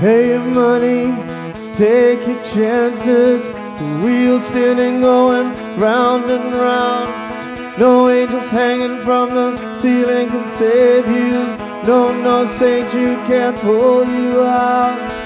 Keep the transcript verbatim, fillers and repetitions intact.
Pay your money, take your chances. The wheels spinning, going round and round. No angels hanging from the ceiling can save you. No, no Saint Jude can't pull you out.